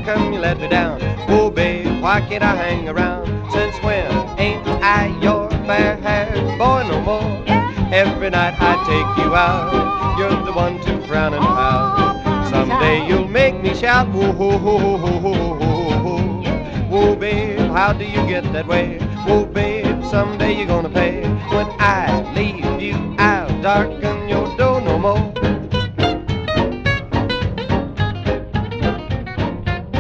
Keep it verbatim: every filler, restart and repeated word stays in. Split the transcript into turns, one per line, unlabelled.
come you let me down? Oh, babe, why can't I hang around? Since when ain't I your fair-haired boy no more? Every night I take you out, you're the one to frown and pout. Someday you'll make me shout, whoa, whoa, whoa, whoa, whoa, whoa, whoa. Whoa, babe, how do you get that way? Whoa, babe, someday you're gonna pay when I leave you out dark